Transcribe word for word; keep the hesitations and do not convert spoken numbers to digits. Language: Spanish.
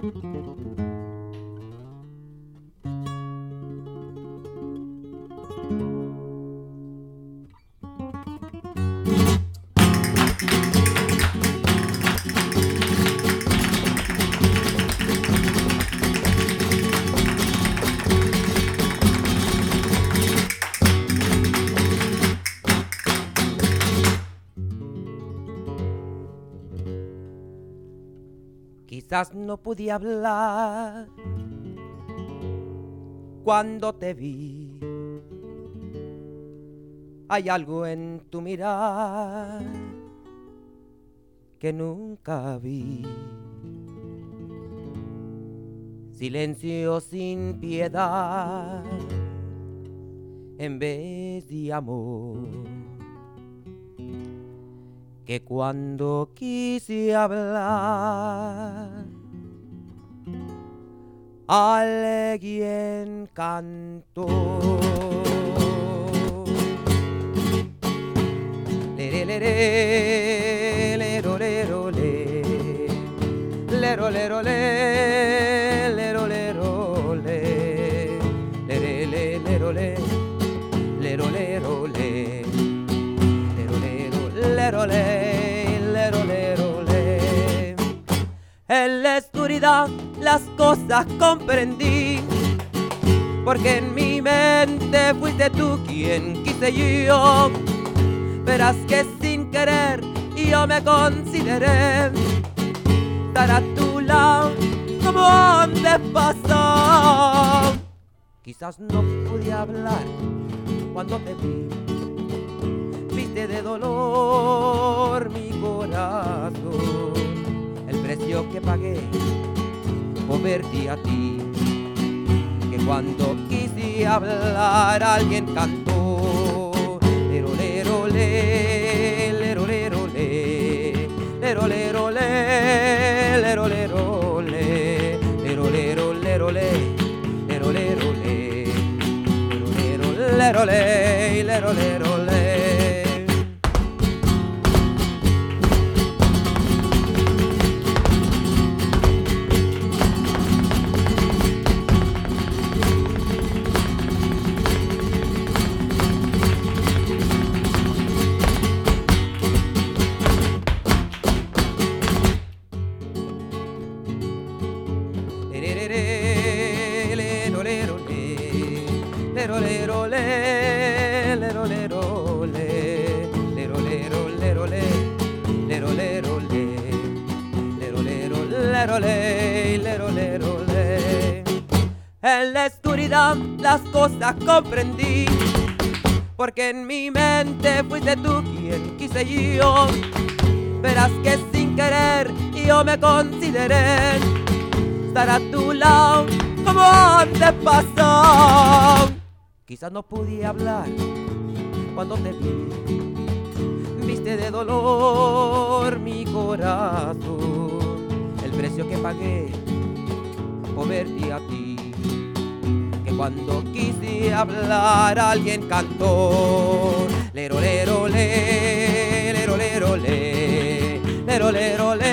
Quizás no pude hablar cuando te vi. Hay algo en tu mirar que nunca vi. Silencio sin piedad en vez de amor. Que cuando quise hablar, alguien cantó. Lere, lere, lero, lero, le. Lero, lero, le. Lero, lero, le. Lere, le, lero, le. Lero, lero, le. Lero, le, lero, lero, le. En la oscuridad las cosas comprendí, porque en mi mente fuiste tú quien quise yo. Verás que sin querer yo me consideré estar a tu lado como antes pasó. Quizás no pude hablar cuando te vi. Viste de dolor mi corazón, el precio que pagué por verte a ti, que cuando quise hablar alguien cantó. Lero, lero, le, lero, lero, le, lero, lero, le, lero, lero, le, lero, lero, lero, le, lero, lero, le, lero, lero, lero, le, lero, lero, le. Lero, lero, le, lero, lero, le, lero, lero, lero, le, lero, lero, le, lero, lero, lero, le, lero, lero, le. En la oscuridad las cosas comprendí, porque en mi mente fuiste tú quien quise yo. Verás que sin querer yo me consideré estar a tu lado como antes pasó. Quizás no pude hablar cuando te vi. Viste de dolor mi corazón, el precio que pagué por verte a ti, que cuando quise hablar alguien cantó. Lero, lero, le, lero, lero, le, lero, lero, le.